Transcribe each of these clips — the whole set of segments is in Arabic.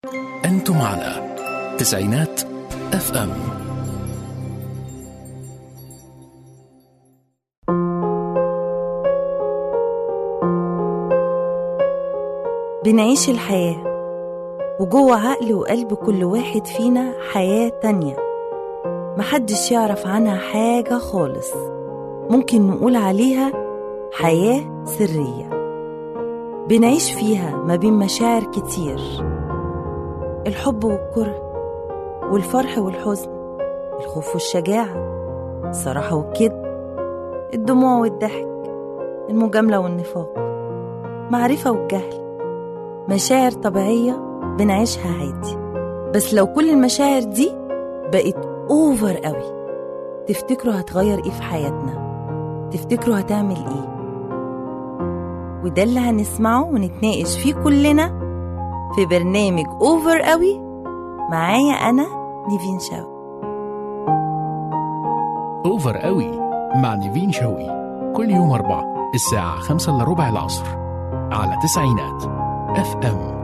أنتم على تسعينات FM. بنعيش الحياة وجوه عقل وقلب كل واحد فينا حياة تانية محدش يعرف عنها حاجة خالص، ممكن نقول عليها حياة سرية بنعيش فيها ما بين مشاعر كتير، الحب والكره والفرح والحزن، الخوف والشجاعة، الصراحة والكذب، الدموع والضحك، المجاملة والنفاق، معرفة والجهل. مشاعر طبيعية بنعيشها عادي، بس لو كل المشاعر دي بقت اوفر قوي، تفتكروا هتغير ايه في حياتنا؟ تفتكروا هتعمل ايه؟ وده اللي هنسمعه ونتناقش فيه كلنا في برنامج اوفر قوي معايا أنا نيفين شوقي. أوفر قوي مع نيفين شوقي كل يوم 4 الساعة 5:15 العصر على تسعينات FM.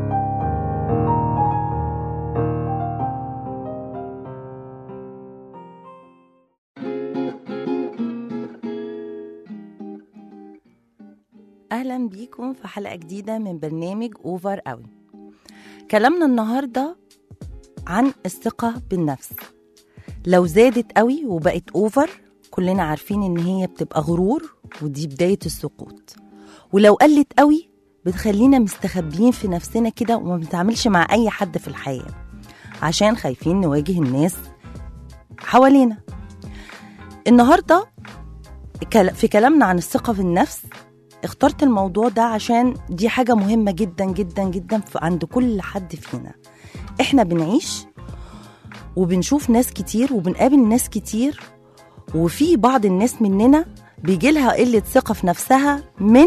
أهلا بيكم في حلقة جديدة من برنامج أوفر قوي. كلامنا النهاردة عن الثقة بالنفس. لو زادت قوي وبقت أوفر كلنا عارفين إن هي بتبقى غرور، ودي بداية السقوط. ولو قلت قوي بتخلينا مستخبيين في نفسنا كده وما بنتعاملش مع أي حد في الحياة عشان خايفين نواجه الناس حوالينا. النهاردة في كلامنا عن الثقة في النفس اخترت الموضوع ده عشان دي حاجة مهمة جدا جدا جدا عند كل حد فينا. احنا بنعيش وبنشوف ناس كتير وبنقابل ناس كتير، وفي بعض الناس مننا بيجيلها قلة ثقة في نفسها من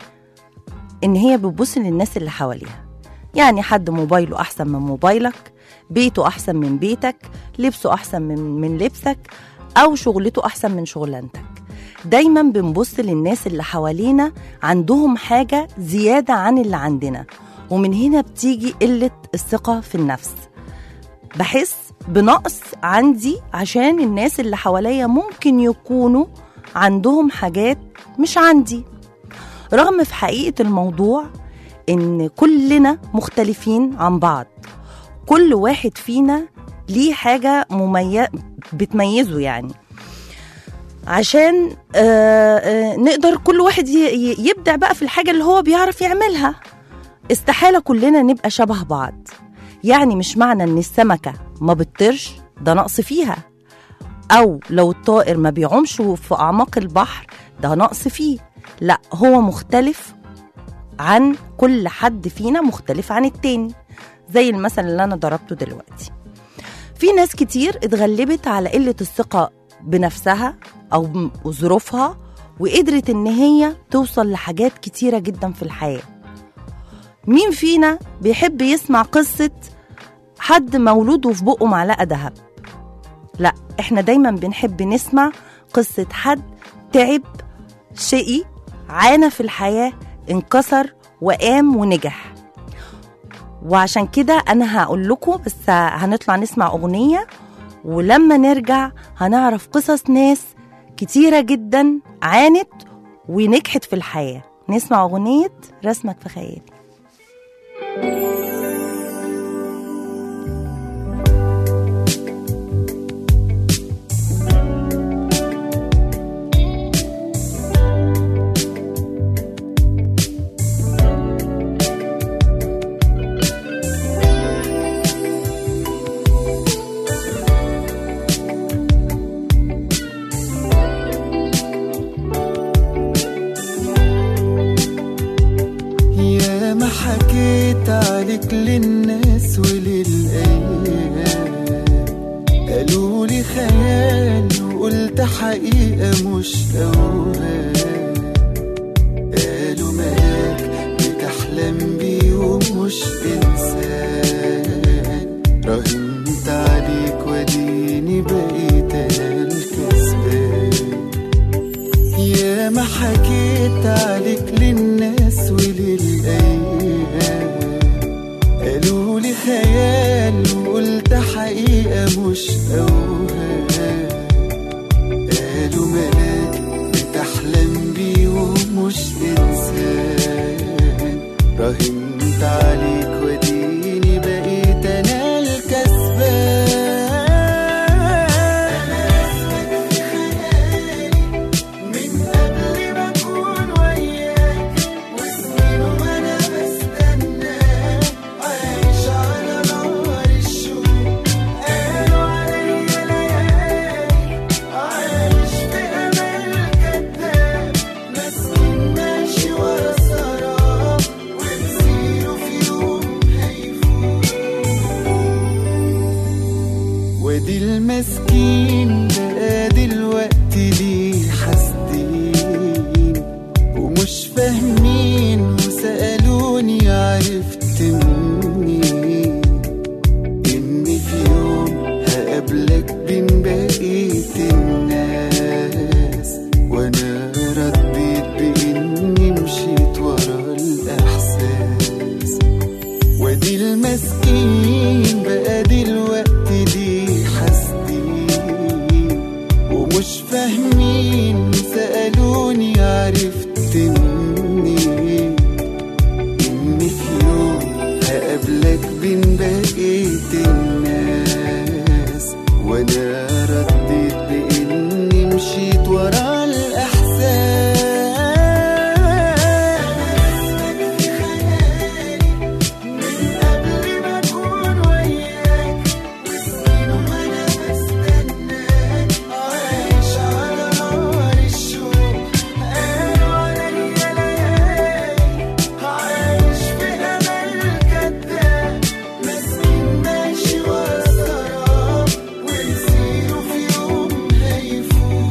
ان هي بتبص للناس اللي حواليها. يعني حد موبايله احسن من موبايلك، بيته احسن من بيتك، لبسه احسن من لبسك، او شغلته احسن من شغلانتك. دايما بنبص للناس اللي حوالينا عندهم حاجة زيادة عن اللي عندنا، ومن هنا بتيجي قلة الثقة في النفس. بحس بنقص عندي عشان الناس اللي حواليا ممكن يكونوا عندهم حاجات مش عندي، رغم في حقيقة الموضوع إن كلنا مختلفين عن بعض. كل واحد فينا ليه حاجة بتميزه، يعني عشان نقدر كل واحد يبدع بقى في الحاجة اللي هو بيعرف يعملها. استحالة كلنا نبقى شبه بعض. يعني مش معنى ان السمكة ما بتطيرش ده نقص فيها، او لو الطائر ما بيعومش في اعماق البحر ده نقص فيه. لا، هو مختلف عن كل حد فينا، مختلف عن التاني. زي المثل اللي انا ضربته دلوقتي، في ناس كتير اتغلبت على قلة الثقة بنفسها او ظروفها، وقدرت ان هي توصل لحاجات كتيرة جدا في الحياة. مين فينا بيحب يسمع قصة حد مولود وفي بقه معلقة دهب؟ لا، احنا دايما بنحب نسمع قصة حد تعب، شقي، عانى في الحياة، انكسر وقام ونجح. وعشان كده انا هقول لكم، بس هنطلع نسمع اغنية، ولما نرجع هنعرف قصص ناس كتيرة جدا عانت ونجحت في الحياة. نسمع اغنية رسمك في خيالي. حكيت عليك للناس وللأيام، قالوا لي خيال وقلت حقيقة مش أوهام. قالوا ملاك بتحلم بيه ومش إنسان، راهنت عليك وديني بقيت أنا الكسبان. يا ما حكيت عليك للناس وللأيام، قالوا لي راهنت عليك وديني بقيت انا الكسبان. انا رسمك في خيالي من قبل ما اكون وياك، وسنين وانا بستناك عايش على نار الشوق. قالوا عليا ليالي عايش في امل كداب، مسكين ماشي ورا السراب ومسيره في يوم هيفوق. وادي المسكين بقى دلوقتي ليه حاسدين ومش فاهمين، وسألوني عرفت منين إن في يوم هقابلك بين بقية الناس. وأنا رديت بإني مشيت ورا الإحساس. وادي المسكين بقى دلوقتي ليه حاسدين ومش فاهمين، سألوني عرفت منين إن في يوم هقابلك بين بقية الناس. وأنا رديت بإني مشيت ورا الإحساس. أنا رسمك في خيالي من قبل ما أكون وياك، وسنين وأنا بستناك عايش على نار الشوق. قالوا عليا ليالي عايش في أمل كداب، مسكين ماشي ورا السراب ومسيره في يوم هيفوق.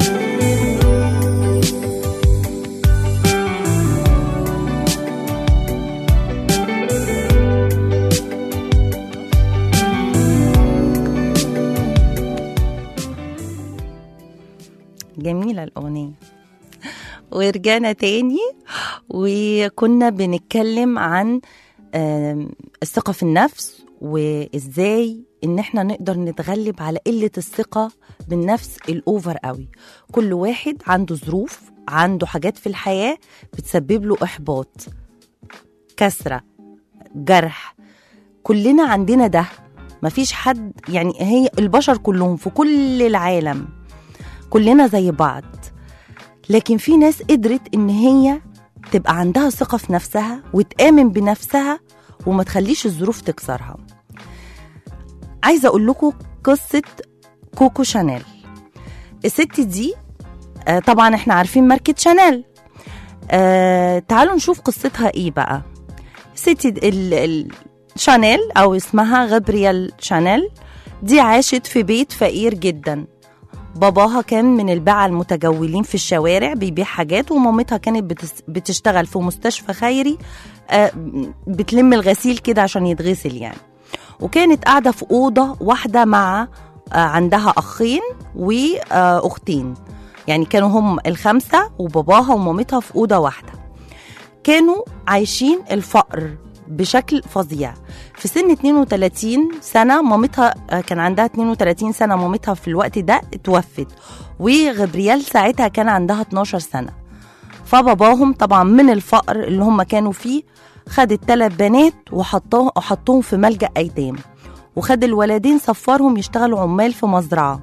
جميلة الأغنية. ورجعنا تاني وكنا بنتكلم عن الثقة في النفس، وإزاي إن احنا نقدر نتغلب على قلة الثقة بالنفس الأوفر قوي. كل واحد عنده ظروف، عنده حاجات في الحياة بتسبب له إحباط، كسرة، جرح. كلنا عندنا ده، مفيش حد، يعني هي البشر كلهم في كل العالم كلنا زي بعض. لكن في ناس قدرت إن هي تبقى عندها ثقة في نفسها وتآمن بنفسها وما تخليش الظروف تكسرها. عايزة أقول لكم قصة كوكو شانيل. الست دي طبعا احنا عارفين ماركة شانيل. تعالوا نشوف قصتها ايه بقى. ست شانيل أو اسمها غابرييل شانيل دي عاشت في بيت فقير جدا. باباها كان من الباعة المتجولين في الشوارع بيبيع حاجات، ومامتها كانت بتشتغل في مستشفى خيري بتلم الغسيل كده عشان يتغسل يعني. وكانت قاعدة في أوضة واحدة مع عندها أخين وأختين، يعني كانوا هم الخمسة وباباها ومامتها في أوضة واحدة. كانوا عايشين الفقر بشكل فظيع. في سن 32 سنة مامتها كان عندها 32 سنة، مامتها في الوقت ده اتوفت، وغابرييل ساعتها كان عندها 12 سنة. فباباهم طبعا من الفقر اللي هم كانوا فيه خد ال3 بنات وحطوهم في ملجأ أيتام، وخد الولدين سفرهم يشتغلوا عمال في مزرعة.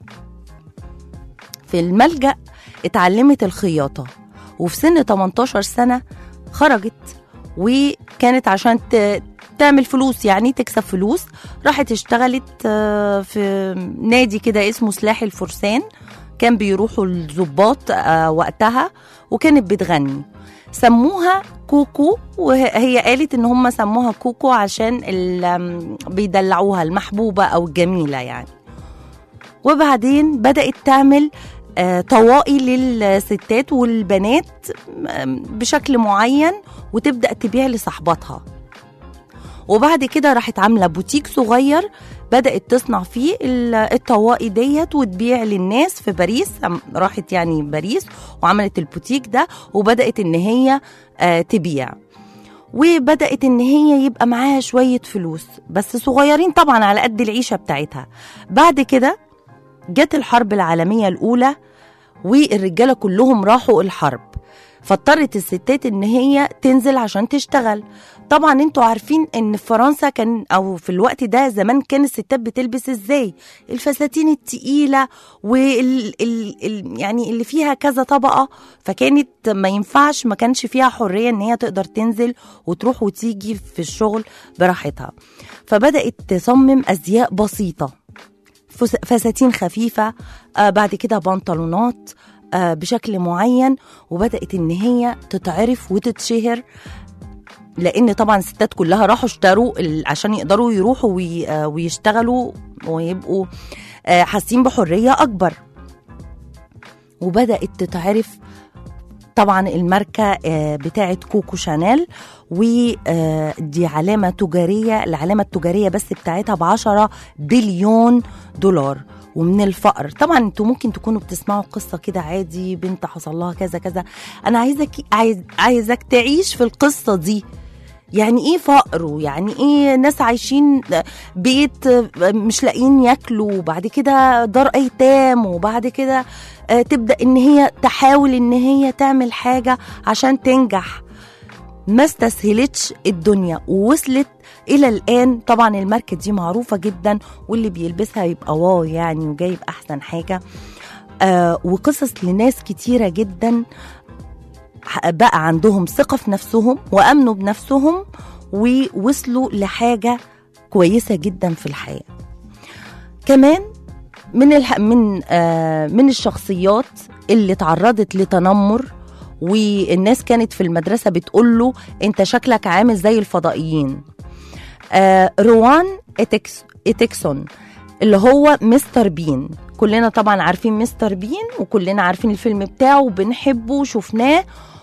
في الملجأ اتعلمت الخياطة، وفي سن 18 سنة خرجت، وكانت عشان تعمل فلوس، يعني تكسب فلوس. راحت اشتغلت في نادي كده اسمه سلاح الفرسان، كان بيروحوا الضباط وقتها، وكانت بتغني. سموها كوكو، وهي قالت ان هم سموها كوكو عشان بيدلعوها المحبوبة او الجميلة يعني. وبعدين بدأت تعمل طواقي للستات والبنات بشكل معين، وتبدأ تبيع لصحباتها. وبعد كده راحت عاملة بوتيك صغير بدأت تصنع فيه الطواقي ديت وتبيع للناس في باريس. راحت يعني باريس وعملت البوتيك ده، وبدأت ان هي تبيع، وبدأت ان هي يبقى معاها شوية فلوس بس صغيرين طبعا على قد العيشة بتاعتها. بعد كده جت الحرب العالمية الأولى والرجالة كلهم راحوا الحرب، فاضطرت الستات ان هي تنزل عشان تشتغل. طبعا انتوا عارفين ان في فرنسا كان او في الوقت ده زمان كان الستات بتلبس ازاي، الفساتين التقيلة يعني اللي فيها كذا طبقة، فكانت ما ينفعش، ما كانش فيها حرية ان هي تقدر تنزل وتروح وتيجي في الشغل براحتها. فبدأت تصمم ازياء بسيطة، فساتين خفيفة، بعد كده بنطلونات بشكل معين، وبدأت ان هي تتعرف وتتشهر، لان طبعا الستات كلها راحوا اشتروا عشان يقدروا يروحوا ويشتغلوا ويبقوا حاسين بحرية اكبر. وبدأت تتعرف طبعا الماركة بتاعة كوكو شانيل، ودي علامة تجارية، العلامة التجارية بس بتاعتها ب10 بليون دولار. ومن الفقر طبعا انتوا ممكن تكونوا بتسمعوا قصة كده عادي، بنت حصل لها كذا كذا، انا عايزك تعيش في القصة دي. يعني ايه فقر، ويعني ايه ناس عايشين بيت مش لاقيين ياكلوا، وبعد كده دار ايتام، وبعد كده تبدأ ان هي تحاول ان هي تعمل حاجة عشان تنجح. ما استسهلتش الدنيا ووصلت الى الان. طبعا الماركة دي معروفة جدا، واللي بيلبسها يبقى واو يعني، وجايب احسن حاجة. وقصص لناس كتيرة جدا بقى عندهم ثقة في نفسهم وأمنوا بنفسهم ووصلوا لحاجة كويسة جدا في الحياة. كمان من الشخصيات اللي تعرضت لتنمر، والناس كانت في المدرسة بتقول له انت شكلك عامل زي الفضائيين، روان إتكسون اللي هو مستر بين. كلنا طبعا عارفين مستر بين، وكلنا عارفين الفيلم بتاعه وبنحبه وشوفناه،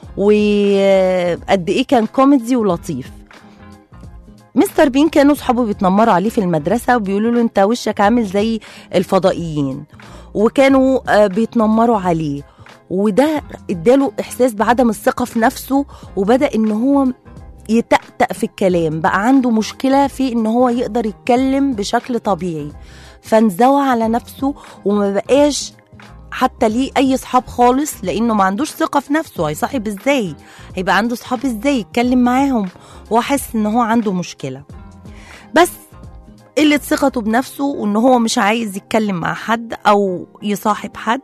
وقد ايه كان كوميدي ولطيف. مستر بين كانوا صحابه بيتنمروا عليه في المدرسة وبيقولوا له انت وشك عامل زي الفضائيين، وكانوا بيتنمروا عليه، وده اداله احساس بعدم الثقة في نفسه، وبدأ ان هو يتأتأ في الكلام، بقى عنده مشكلة في ان هو يقدر يتكلم بشكل طبيعي، فانزوى على نفسه وما بقاش حتى ليه اي صحاب خالص، لانه ما عندوش ثقة في نفسه. هيصاحب ازاي؟ هيبقى عنده صحاب ازاي يتكلم معاهم؟ وحس ان هو عنده مشكلة، بس قلة ثقته بنفسه وان هو مش عايز يتكلم مع حد او يصاحب حد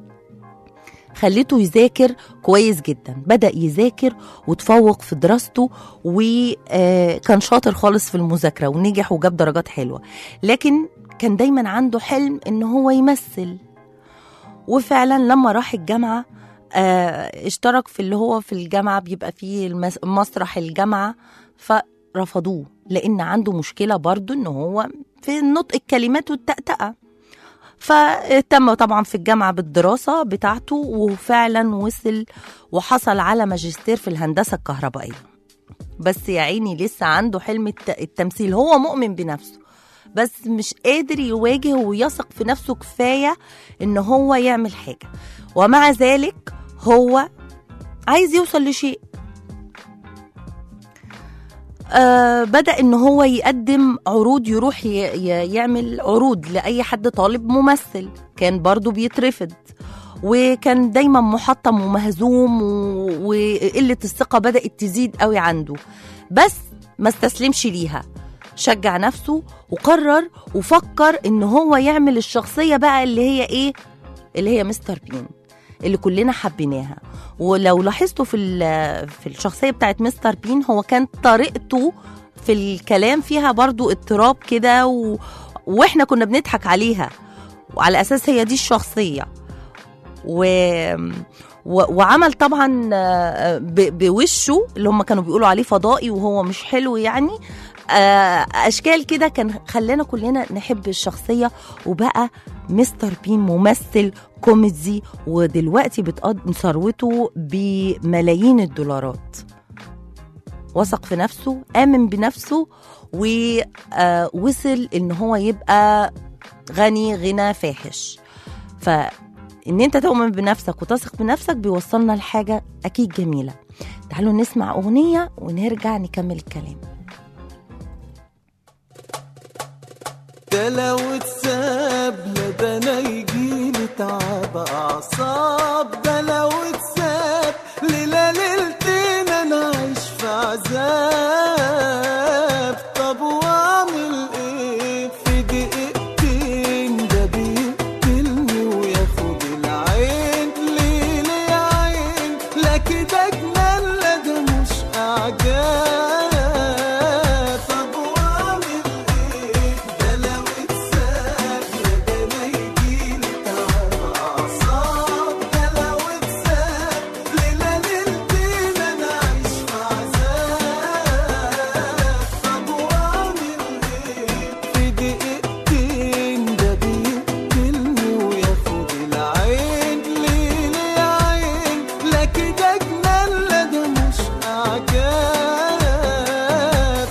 خليته يذاكر كويس جدا. بدأ يذاكر وتفوق في دراسته، وكان شاطر خالص في المذاكرة ونجح وجاب درجات حلوة، لكن كان دايما عنده حلم ان هو يمثل. وفعلا لما راح الجامعة اشترك في اللي هو في الجامعة بيبقى فيه مسرح الجامعة، فرفضوه لان عنده مشكلة برضو ان هو في نطق الكلمات والتأتأة. فتم طبعا في الجامعة بالدراسة بتاعته، وفعلا وصل وحصل على ماجستير في الهندسة الكهربائية. بس يا عيني لسه عنده حلم التمثيل، هو مؤمن بنفسه بس مش قادر يواجه ويثق في نفسه كفاية ان هو يعمل حاجة، ومع ذلك هو عايز يوصل لشيء. بدأ ان هو يقدم عروض، يروح يعمل عروض لأي حد طالب ممثل، كان برضو بيترفض، وكان دايما محطم ومهزوم، وقلة الثقة بدأت تزيد قوي عنده، بس ما استسلمش ليها، شجع نفسه وقرر وفكر ان هو يعمل الشخصية بقى اللي هي ايه، اللي هي مستر بين اللي كلنا حبيناها. ولو لاحظتوا في الشخصية بتاعت مستر بين، هو كان طريقته في الكلام فيها برضو اضطراب كده، واحنا كنا بنضحك عليها وعلى اساس هي دي الشخصية. وعمل طبعا بوشه اللي هم كانوا بيقولوا عليه فضائي وهو مش حلو يعني، اشكال كده كان خلانا كلنا نحب الشخصية. وبقى مستر بين ممثل كوميدي، ودلوقتي بتقضي ثروته بملايين الدولارات. وثق في نفسه، آمن بنفسه، ووصل ان هو يبقى غني غنى فاحش. فان انت تؤمن بنفسك وتثق بنفسك بيوصلنا لحاجة اكيد جميلة. تعالوا نسمع اغنية ونرجع نكمل الكلام. ده لو اتساب لدنا يجيني تعب أعصاب، ده لو اتساب ليلة ليلتين أنا عايش في عذاب. طب وأعمل إيه في دقيقتين؟ ده بيقتلني وياخد العين. ليه يا عين؟ لا كده جنان، لا ده مش أعجاب. طب وأعمل إيه؟ ده لو اتساب يا ده أنا يجيلي تعب أعصاب. ده لو اتساب ليلة ليلتين أنا عايش في عذاب. طب وأعمل إيه في دقيقتين؟ ده بيقتلني وياخد العين. ليه يا عين؟ لا كده جنان، لا ده مش أعجاب.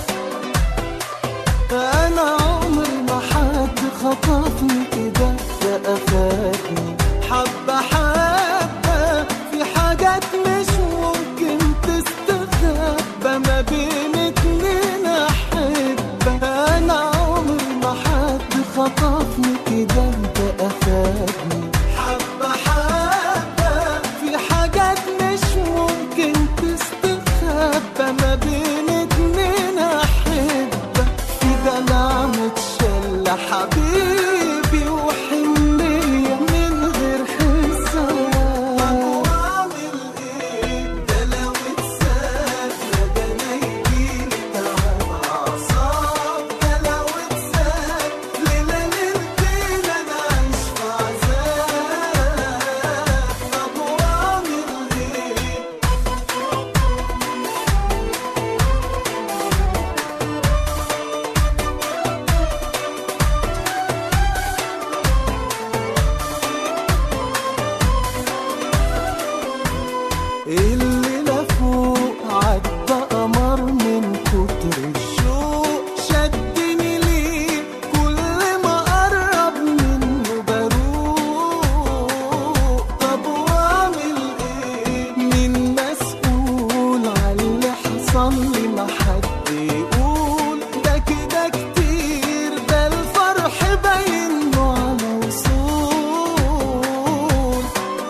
أنا عمري ما حد خطفني كده، ده أخدني حبة حبة في حاجات مش ممكن تستخبى ما بين اتنين أحبة. أنا عمري ما حد خطفني كده، ده أخدني حبة حبة في حاجات مش ممكن تستخبى ما بين اتنين أحبة. كده أنا متشلة حبيبي وحنية من غير حساب. طب وأعمل إيه؟ ده لو اتساب يا ده أنا يجيلي تعب أعصاب. ده لو اتساب ليلة ليلتين أنا عايش في عذاب. طب وأعمل إيه؟ الليلة فوق عدى قمر من كتر الشوق. شدني ليه كل ما قرب منه بروق. طب وأعمل إيه؟ مين مسؤول عاللي حصل لي؟ ما حد يقول. ده كده كتير، ده الفرح باين له على وصول.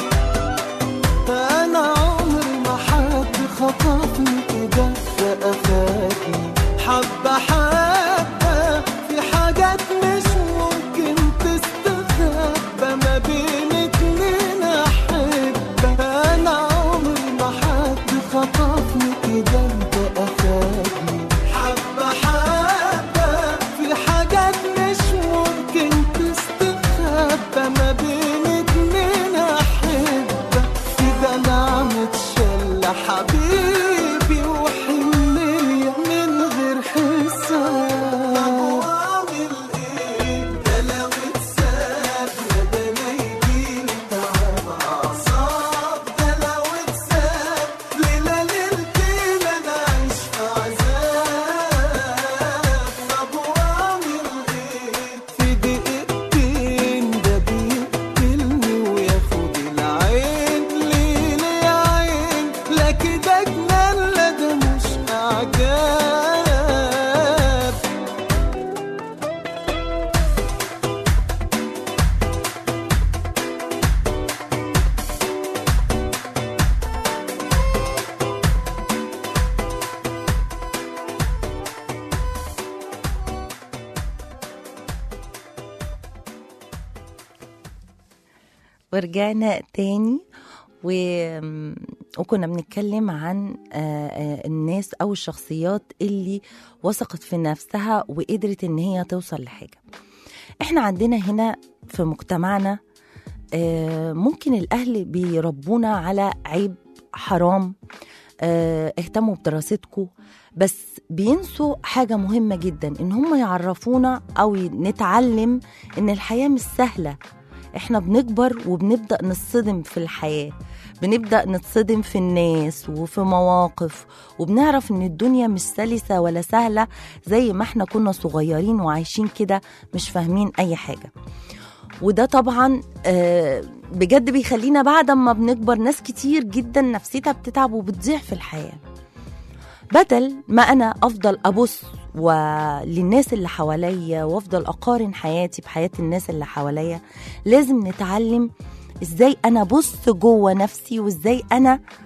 أنا عمري ما حد خطفني كده، ده أخدني حبة حبة في حاجات مش ممكن تستخبى ما بين اتنين أحبة. أنا عمري ما حد خطفني كده، ده أخدني حبة حبة في حاجات مش ممكن تستخبى ما بين اتنين أحبة. كده أنا متشلة حبيبي وحنية من غير حساب. طب وأعمل إيه؟ ده لو اتساب يا ده أنا يجيلي تعب أعصاب. ده لو اتساب ليلة ليلتين أنا عايش في عذاب. طب وأعمل إيه في دقيقتين؟ ده بيقتلني وياخد العين. ليه يا عين؟ لا كده جنان، لا ده مش أعجاب. ورجعنا تاني وكنا بنتكلم عن الناس أو الشخصيات اللي وثقت في نفسها وقدرت إن هي توصل لحاجة. إحنا عندنا هنا في مجتمعنا ممكن الأهل بيربونا على عيب حرام، اهتموا بدراستكم، بس بينسوا حاجة مهمة جدا، إن هم يعرفونا أو نتعلم إن الحياة مش سهلة. إحنا بنكبر وبنبدأ نتصدم في الحياة، بنبدأ نتصدم في الناس وفي مواقف، وبنعرف إن الدنيا مش سلسة ولا سهلة زي ما إحنا كنا صغيرين وعايشين كده مش فاهمين أي حاجة. وده طبعا بجد بيخلينا بعد ما بنكبر ناس كتير جدا نفسيتها بتتعب وبتضيع في الحياة. بدل ما أنا أفضل أبص وللناس اللي حواليا وأفضل أقارن حياتي بحياة الناس اللي حواليا، لازم نتعلم إزاي أنا بص جوه نفسي وإزاي أنا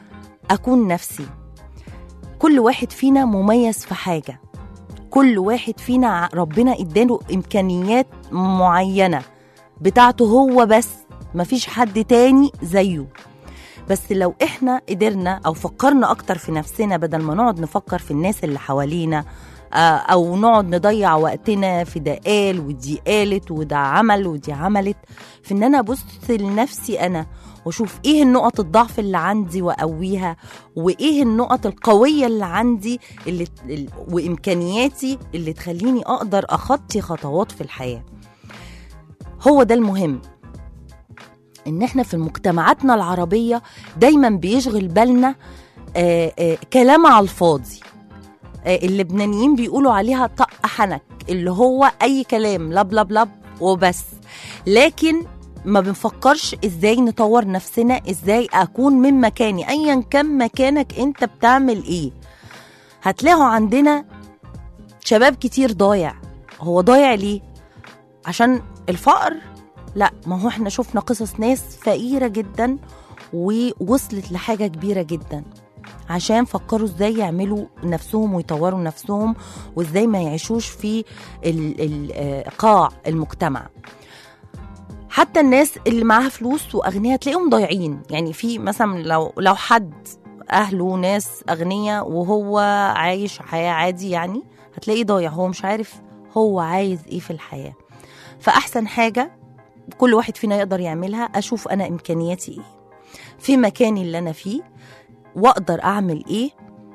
أكون نفسي. كل واحد فينا مميز في حاجة، كل واحد فينا ربنا اداله إمكانيات معينة بتاعته هو بس، مفيش حد تاني زيه. بس لو احنا قدرنا أو فكرنا أكتر في نفسنا بدل ما نقعد نفكر في الناس اللي حوالينا، أو نقعد نضيع وقتنا في ده قال ودي قالت وده عمل ودي عملت، في إن أنا أبص لنفسي أنا وأشوف إيه النقط الضعف اللي عندي وأقويها، وإيه النقط القوية اللي عندي وإمكانياتي اللي تخليني أقدر أخطي خطوات في الحياة. هو ده المهم. إن إحنا في مجتمعاتنا العربية دايما بيشغل بالنا كلام على الفاضي. اللبنانيين بيقولوا عليها طق حنك، اللي هو أي كلام لب لب لب وبس، لكن ما بنفكرش إزاي نطور نفسنا، إزاي أكون من مكاني. أيا كان مكانك أنت بتعمل إيه. هتلاقوا عندنا شباب كتير ضايع. هو ضايع ليه؟ عشان الفقر؟ لا، ما هو احنا شفنا قصص ناس فقيرة جدا ووصلت لحاجة كبيرة جدا عشان فكروا ازاي يعملوا نفسهم ويطوروا نفسهم، وازاي ما يعيشوش في قاع المجتمع. حتى الناس اللي معاها فلوس واغنياء تلاقيهم ضايعين. يعني في مثلا لو حد اهله ناس اغنياء وهو عايش حياة عادي، يعني هتلاقيه ضايع، هو مش عارف هو عايز ايه في الحياة. فاحسن حاجة كل واحد فينا يقدر يعملها، اشوف انا امكانياتي ايه في مكاني اللي انا فيه، واقدر اعمل ايه،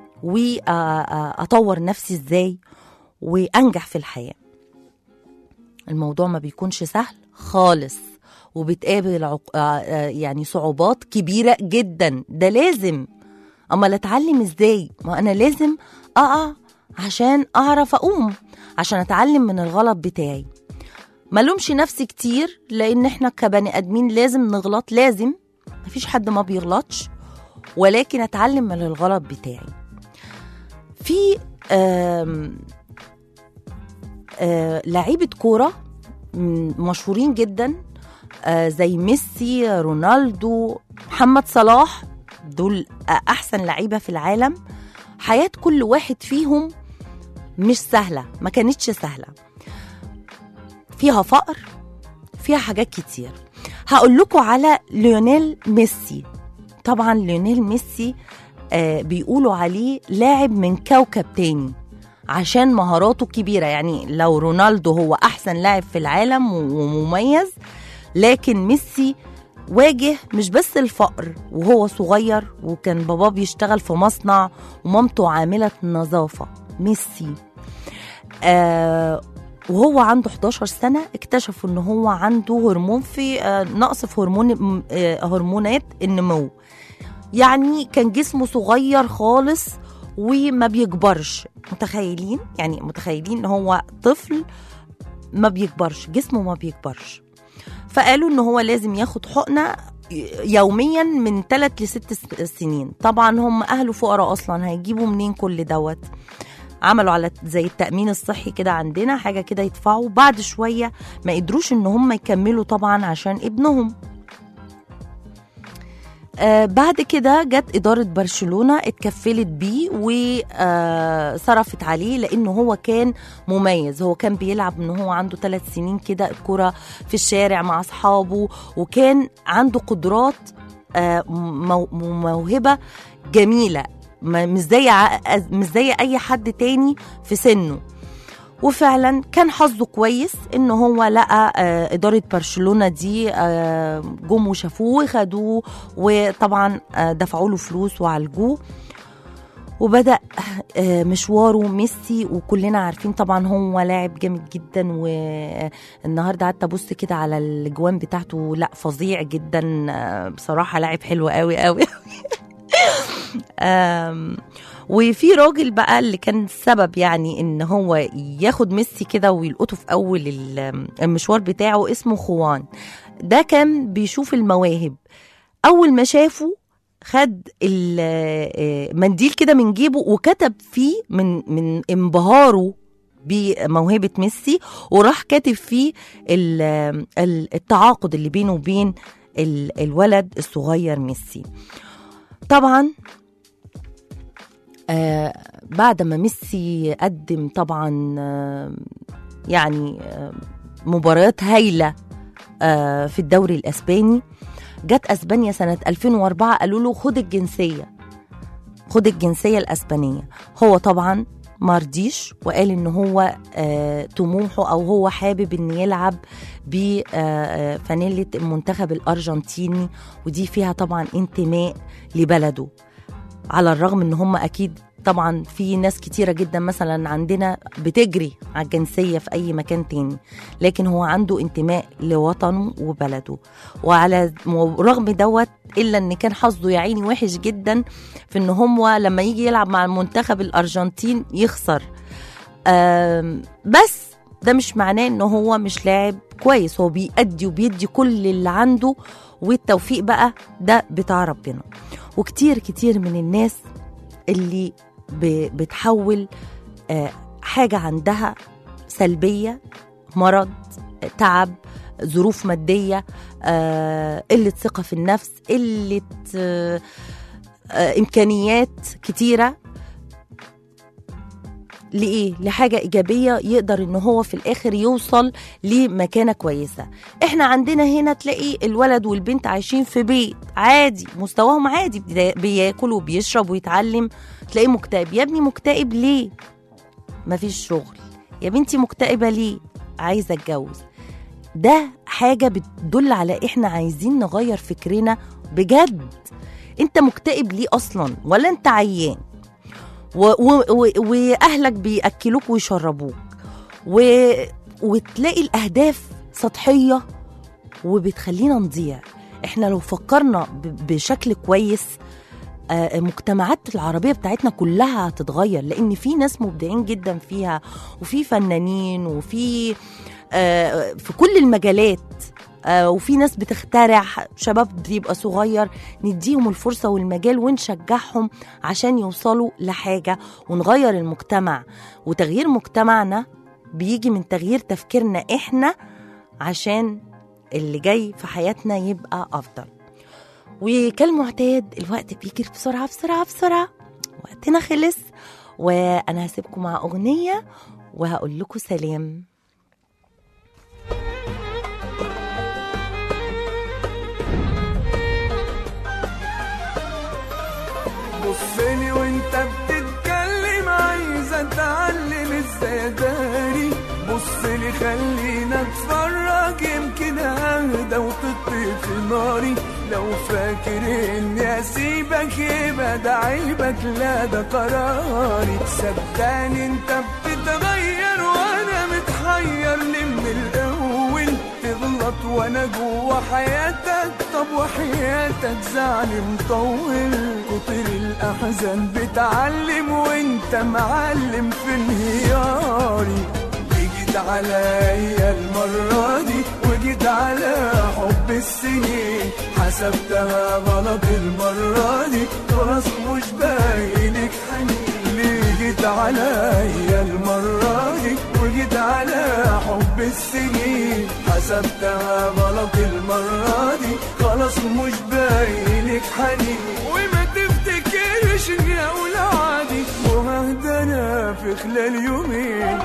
واطور نفسي ازاي، وانجح في الحياة. الموضوع ما بيكونش سهل خالص، وبتقابل يعني صعوبات كبيرة جدا. ده لازم. اما لا اتعلم ازاي؟ ما انا لازم اقع عشان اعرف اقوم، عشان اتعلم من الغلط بتاعي. ما لومش نفسي كتير، لان احنا كبني ادمين لازم نغلط، لازم، مفيش حد ما بيغلطش، ولكن اتعلم من الغلط بتاعي. في لعيبة كورة مشهورين جدا زي ميسي، رونالدو، محمد صلاح، دول احسن لعيبة في العالم. حياة كل واحد فيهم مش سهلة، ما كانتش سهلة، فيها فقر، فيها حاجات كتير. هقول لكم على ليونيل ميسي. طبعا ليونيل ميسي بيقولوا عليه لاعب من كوكب تاني عشان مهاراته كبيرة. يعني لو رونالدو هو أحسن لاعب في العالم ومميز، لكن ميسي واجه مش بس الفقر وهو صغير، وكان باباه بيشتغل في مصنع ومامته عاملة نظافة. ميسي وهو عنده 11 سنة اكتشفوا ان هو عنده هرمون في نقص في هرمونات النمو. يعني كان جسمه صغير خالص وما بيكبرش. متخيلين؟ يعني متخيلين ان هو طفل ما بيكبرش، جسمه ما بيكبرش. فقالوا ان هو لازم ياخد حقنة يوميا من 3 ل6 سنين. طبعا هم اهله فقراء اصلا، هيجيبوا منين كل دوت؟ عملوا على زي التأمين الصحي كده عندنا، حاجة كده يدفعوا. بعد شوية ما قدروش ان هم يكملوا طبعا عشان ابنهم. بعد كده جت إدارة برشلونة اتكفلت بيه وصرفت عليه، لأنه هو كان مميز. هو كان بيلعب من هو عنده 3 سنين كده الكرة في الشارع مع أصحابه، وكان عنده قدرات موهبة جميلة، مش زي أي حد تاني في سنه. وفعلا كان حظه كويس انه هو لقى إدارة برشلونة دي جم وشافوه وخدوه، وطبعا دفعوا له فلوس وعالجوه، وبدأ مشواره ميسي. وكلنا عارفين طبعا هو لاعب جامد جدا، والنهارده قعدت ابص كده على الاجوان بتاعته، لا فظيع جدا بصراحة، لاعب حلو قوي قوي. وفي راجل بقى اللي كان السبب يعني ان هو ياخد ميسي كده ويلقطه في اول المشوار بتاعه، اسمه خوان. ده كان بيشوف المواهب. اول ما شافه خد المنديل كده من جيبه وكتب فيه من انبهاره بموهبة ميسي، وراح كاتب فيه التعاقد اللي بينه وبين الولد الصغير ميسي. طبعا بعد ما ميسي قدم طبعا يعني مباريات هايلة في الدوري الأسباني، جت أسبانيا سنة 2004 قالوا له خد الجنسية الأسبانية. هو طبعا مرضيش وقال إن هو طموحه أو هو حابب إن يلعب بفانيلة المنتخب الأرجنتيني، ودي فيها طبعا انتماء لبلده، على الرغم إن هم أكيد طبعا في ناس كتيرة جدا مثلا عندنا بتجري على الجنسية في أي مكان تاني، لكن هو عنده انتماء لوطنه وبلده. وعلى رغم دوت إلا أن كان حظه يا عيني وحش جدا في أنه هو لما يجي يلعب مع المنتخب الأرجنتين يخسر. بس ده مش معناه أنه هو مش لاعب كويس، هو بيأدي وبيدي كل اللي عنده، والتوفيق بقى ده بتاع ربنا. وكتير كتير من الناس اللي بتحول حاجة عندها سلبية، مرض، تعب، ظروف مادية، قلة ثقة في النفس، قلة إمكانيات كتيرة، لإيه؟ لحاجة إيجابية يقدر إنه هو في الآخر يوصل لمكانة كويسة. إحنا عندنا هنا تلاقي الولد والبنت عايشين في بيت عادي، مستواهم عادي، بياكل وبيشرب ويتعلم، تلاقيه مكتئب. يا ابني مكتئب ليه؟ مفيش شغل. يا بنتي مكتئبة ليه؟ عايزة اتجوز. ده حاجة بتدل على إحنا عايزين نغير فكرنا بجد. أنت مكتئب ليه أصلا؟ ولا أنت عيان؟ وأهلك بيأكلوك ويشربوك، وتلاقي الأهداف سطحية وبتخلينا نضيع. احنا لو فكرنا بشكل كويس مجتمعات العربية بتاعتنا كلها هتتغير، لأن في ناس مبدعين جدا فيها، وفي فنانين، وفي في كل المجالات، وفي ناس بتخترع، شباب بيبقى صغير نديهم الفرصة والمجال ونشجعهم عشان يوصلوا لحاجة ونغير المجتمع. وتغيير مجتمعنا بيجي من تغيير تفكيرنا احنا، عشان اللي جاي في حياتنا يبقى أفضل. وكالمعتاد الوقت بيجري بسرعة بسرعة بسرعة، وقتنا خلص، وأنا هسيبكم مع أغنية وهقول لكم سلام. بصلي وانت بتتكلم، عايزة اتعلم ازاي اداري. بصلي خلينا اتفرج، يمكن اهدى وتطفي في ناري. لو فاكر اني اسيبك يبقى ده عيبك، لا ده قراري. صدقني انت بتتغير وانا متحير ليه من الاول. تغلط وانا جوا حياتك، طب وحياتك زعل مطول. كتر الاحزان بتعلم وانت معلم في انهياري. جيت عليا المرة دي وجيت على حب السنين، حسبتها غلط المرة دي، خلاص مش باينك حنين. ليه جيت عليا المرة دي وجيت على حب السنين، حسبتها غلط المرة دي، خلاص مش باينك حنين. وما تفتكرش اني اقول عادي، وههدى انا في خلال يومين.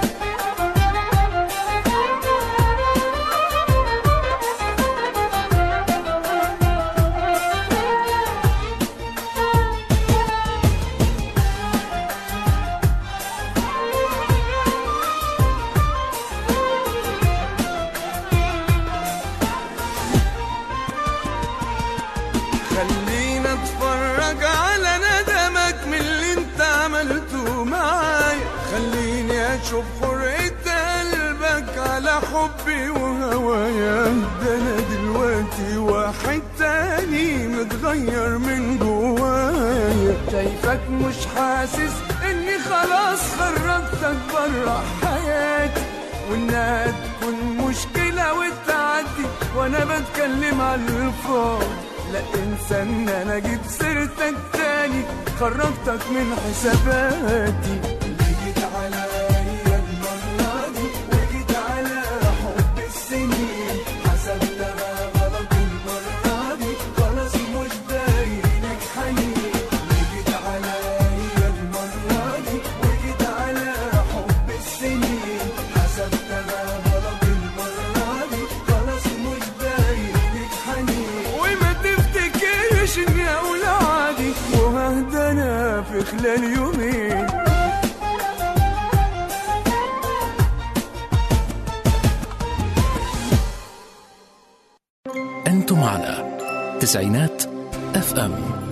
خلينا اتفرج على ندمك من اللي انت عملته معايا. خليني اشوف حرقة قلبك على حبي وهوايا. ده انا دلوقتي واحد تاني متغير من جوايا. شايفك مش حاسس اني خلاص خرجتك برا حياتي، وانها تكون مشكلة وتعدي وانا بتكلم على الفاضي. لا انسى ان انا جيت سيرتك تاني، خرجتك من حساباتي. جيت عليا المرة دي وجيت على حب السنين، حسبتها غلط المرة دي، خلاص مش باينك حنين. جيت عليا خلال يومين. أنتم على تسعينات FM.